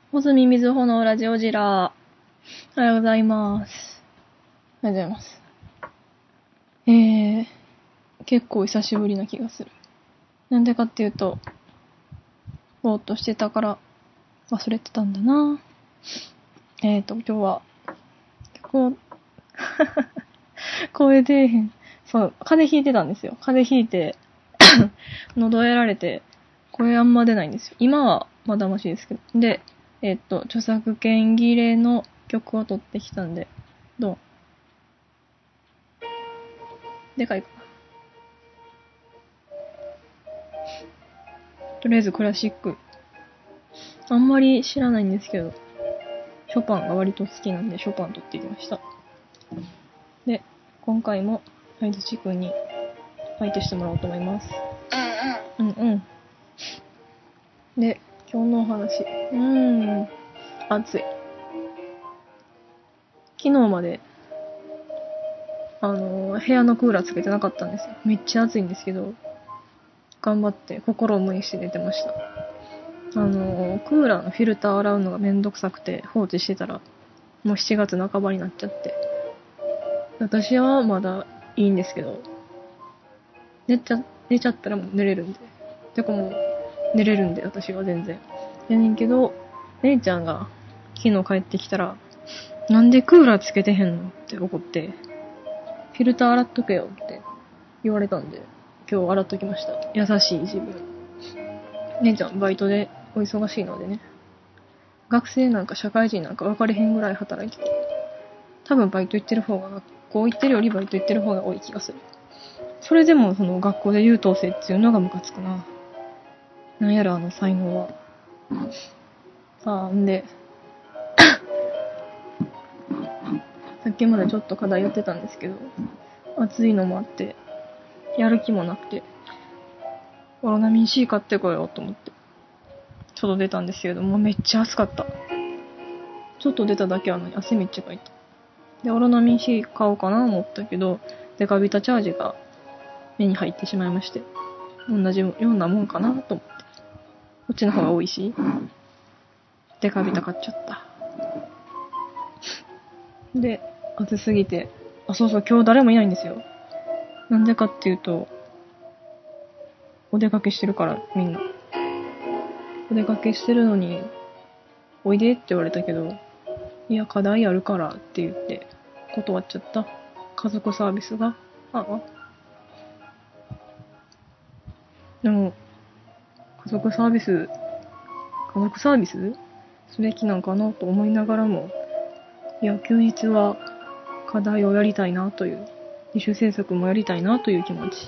ほずみみずほのラジオジラ。おはようございます。おはようございます。結構久しぶりな気がする。なんでかっていうと、ぼーっとしてたから忘れてたんだな。今日は、声出えへん。そう、風邪ひいてたんですよ。風邪ひいて、喉やられて、声あんま出ないんですよ。今はまだマシですけど。で、著作権切れの曲を取ってきたんで、どうでかいかな。とりあえずクラシック。あんまり知らないんですけど、ショパンが割と好きなんで、ショパン取ってきました。で、今回も、ハイズチ君にファイトしてもらおうと思います。で、今日のお話。暑い。昨日まで、部屋のクーラーつけてなかったんですよ。めっちゃ暑いんですけど、頑張って心を無にして寝てました。クーラーのフィルター洗うのがめんどくさくて放置してたら、もう7月半ばになっちゃって。私はまだいいんですけど、寝ちゃったらもう寝れるんで。てかもう、寝れるんで、私は全然。やねんけど、姉ちゃんが昨日帰ってきたら、なんでクーラーつけてへんのって怒って、フィルター洗っとけよって言われたんで、今日洗っときました。優しい自分。姉ちゃんバイトでお忙しいのでね。学生なんか社会人なんか分かれへんぐらい働いてて。多分バイト行ってる方が、学校行ってるよりバイト行ってる方が多い気がする。それでもその学校で優等生っていうのがムカつくな。なんやろあの才能は。さあ、んで、さっきまでちょっと課題やってたんですけど、暑いのもあって、やる気もなくて、オロナミン C 買ってこようと思って、外出たんですけれども、めっちゃ暑かった。ちょっと出ただけなのに汗めっちゃかいた。で、オロナミン C 買おうかなと思ったけど、デカビタチャージが目に入ってしまいまして、同じようなもんかなと思って。こっちの方が多いし、デカビタ買っちゃった。で、暑すぎて、そうそう、今日誰もいないんですよ。なんでかっていうと、お出かけしてるから、みんな。お出かけしてるのに、おいでって言われたけど、いや、課題あるからって言って、断っちゃった。家族サービスが。でも、家族サービスすべきなんかなと思いながらも、いや、休日は課題をやりたいなという、自主制作もやりたいなという気持ち。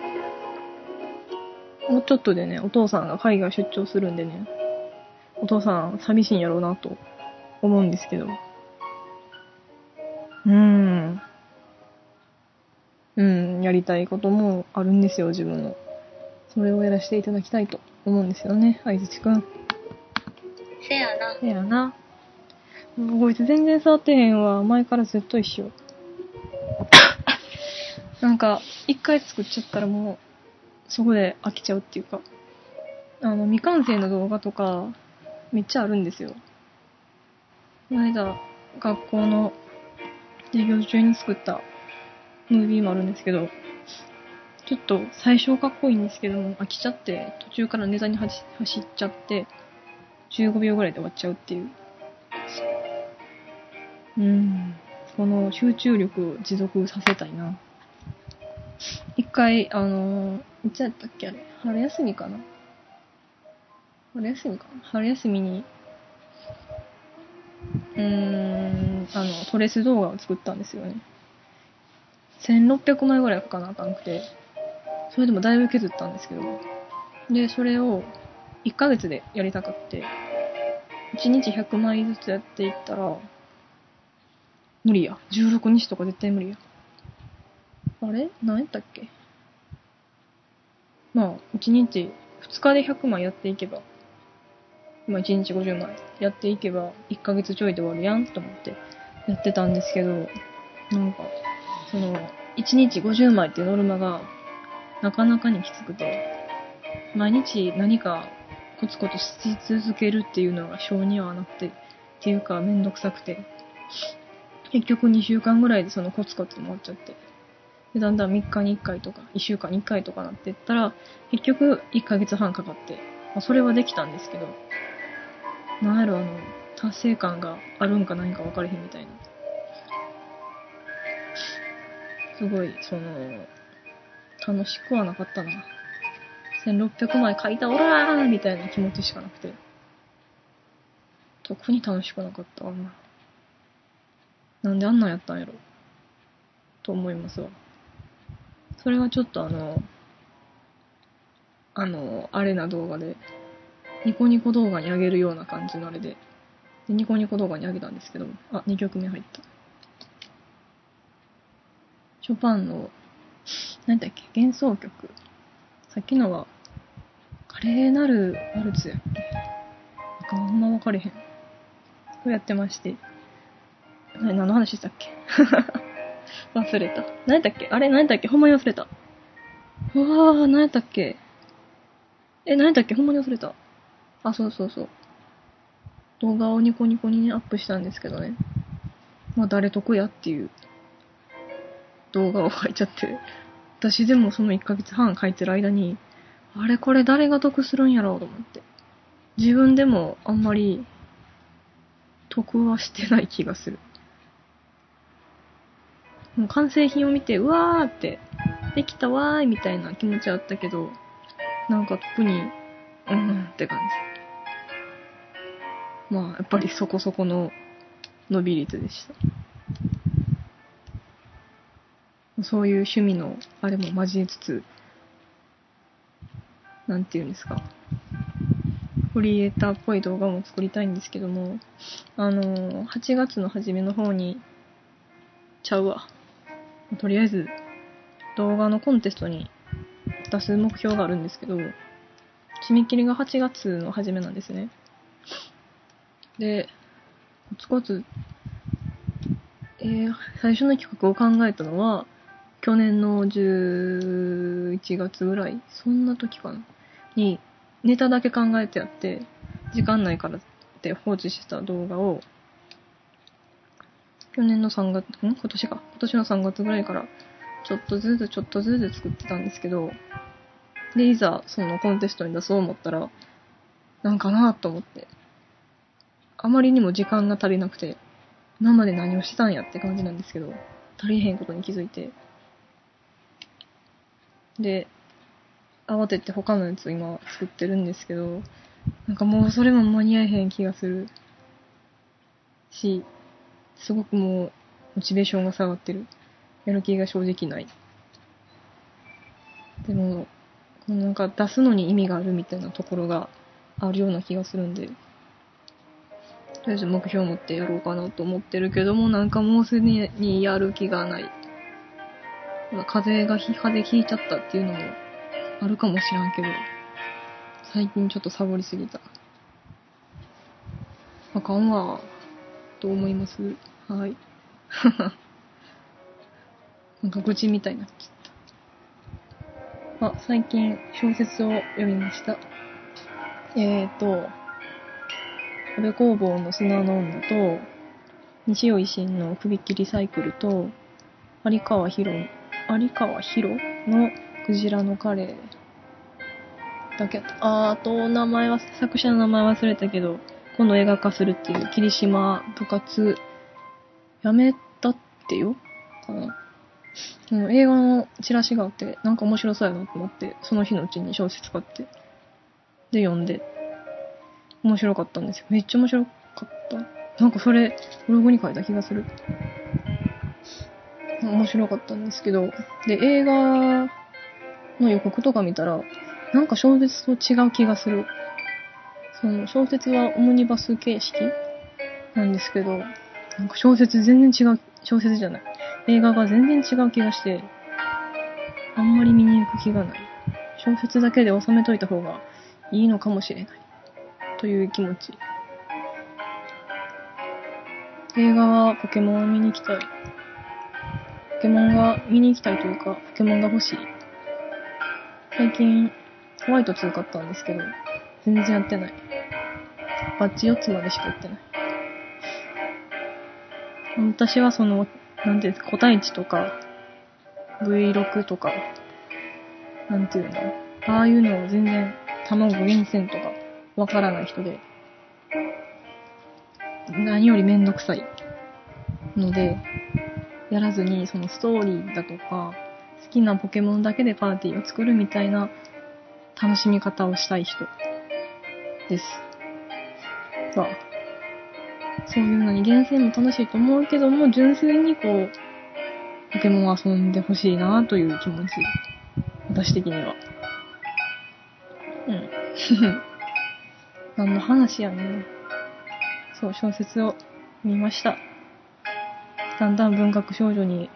もうちょっとでね、お父さんが海外出張するんでね、お父さん寂しいんやろうなと思うんですけど。やりたいこともあるんですよ、自分の。それをやらせていただきたいと思うんですよね、相槌くん。 せやな。 せやな。こいつ全然触ってへんわ。前からずっと一緒。なんか、一回作っちゃったらもう、そこで飽きちゃうっていうか。未完成の動画とか、めっちゃあるんですよ。この間、学校の授業中に作ったムービーもあるんですけど、ちょっと最初かっこいいんですけども、飽きちゃって、途中からネタに走っちゃって、15秒ぐらいで終わっちゃうっていう。この集中力を持続させたいな。一回、いつやったっけあれ。春休みかな春休みに、トレス動画を作ったんですよね。1600枚ぐらい書かなあかんくて、それでもだいぶ削ったんですけど、で、それを1ヶ月でやりたかって、1日100枚ずつやっていったら、無理や。16日とか絶対無理や。あれ何やったっけまあ、1日、2日で100枚やっていけば、1日50枚やっていけば、1ヶ月ちょいで終わるやんと思ってやってたんですけど、なんか、1日50枚っていうノルマが、なかなかにきつくて、毎日何かコツコツし続けるっていうのが性にはなくて、っていうかめんどくさくて、結局2週間ぐらいでそのコツコツ終わっちゃって、でだんだん3日に1回とか1週間に1回とかなっていったら、結局1ヶ月半かかって、それはできたんですけど、なんやろ達成感があるんかないんか分かれへんみたいな。すごい、楽しくはなかったな。1600枚書いたおらーみたいな気持ちしかなくて。特に楽しくなかったわな。なんであんなんやったんやろと思いますわ。それはちょっとあれな動画で、ニコニコ動画に上げるような感じのあれで、ニコニコ動画に上げたんですけど、2曲目入った。ショパンの、何だっけ、幻想曲。さっきのは、華麗なるワルツやっけ。あんま分かれへん。こうやってまして。何の話したっけ忘れた。何だっけあれ何だっけほんまに忘れた。何やったっけ何やったっけほんまに忘れた。そうそうそう。動画をニコニコにね、アップしたんですけどね。誰得やっていう動画を書いちゃって。私でもその1ヶ月半書いてる間に、あれこれ誰が得するんやろうと思って。自分でもあんまり得はしてない気がする。もう完成品を見て、うわーって、できたわーいみたいな気持ちあったけど、なんか特に、って感じ。やっぱりそこそこの伸び率でした。そういう趣味のあれも交えつつ、なんていうんですか。クリエイターっぽい動画も作りたいんですけども、8月の初めの方に、とりあえず動画のコンテストに出す目標があるんですけど、締め切りが8月の初めなんですね。で、コツコツ、最初の企画を考えたのは、去年の11月ぐらい、そんな時かなに、ネタだけ考えてやって、時間ないからって放置してた動画を、今年の3月ぐらいから、ちょっとずつ作ってたんですけど、で、いざ、そのコンテストに出そう思ったら、なんかなと思って。あまりにも時間が足りなくて、今まで何をしたんやって感じなんですけど、足りへんことに気づいて。で、慌てて他のやつを今作ってるんですけど、なんかもうそれも間に合えへん気がするし、すごくもう、モチベーションが下がってる。やる気が正直ない。でも、なんか出すのに意味があるみたいなところがあるような気がするんで、とりあえず目標を持ってやろうかなと思ってるけども、なんかもうすでにやる気がない。風邪ひいちゃったっていうのもあるかもしらんけど、最近ちょっとサボりすぎた。あかんわ、と思います。はい。なんか愚痴みたいになっちゃった。最近小説を読みました。安部公房の砂の女と、西尾維新の首切りサイクルと、有川博のクジラのカレーだけあと作者の名前忘れたけど、今度映画化するっていう霧島部活やめたってよかな。映画のチラシがあって、なんか面白そうやなと思って、その日のうちに小説買って、で読んで、面白かったんですよ。めっちゃ面白かった。なんかそれ、ブログに書いた気がする。面白かったんですけど、で、映画の予告とか見たら、なんか小説と違う気がする。その小説はオムニバス形式なんですけど、なんか小説じゃない。映画が全然違う気がして、あんまり見に行く気がない。小説だけで収めといた方がいいのかもしれない。という気持ち。映画はポケモンを見に行きたい。ポケモンが見に行きたいというか、ポケモンが欲しい。最近、ホワイト2買ったんですけど、 全然やってない。バッチ4つまでしかやってない。私はなんていうんですか、個体値とか、V6 とか、なんていうの、ああいうのを全然、卵厳選とか、わからない人で、何よりめんどくさいので、やらずに、そのストーリーだとか、好きなポケモンだけでパーティーを作るみたいな楽しみ方をしたい人です。そういうのに厳選も楽しいと思うけども、純粋にこう、ポケモンを遊んでほしいなという気持ち。私的には。うん。何の話やねん。そう、小説を見ました。だんだん文学少女に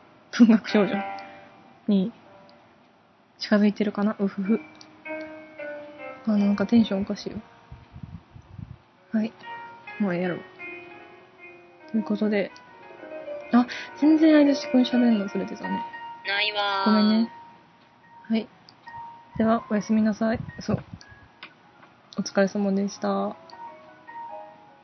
近づいてるかな。うふふ。なんかテンションおかしいよ。はい。もうやろう。ということで。全然相槌くん喋るの忘れてたね。 ないわー。 ごめんね。はい。では、おやすみなさい。そう。お疲れ様でした。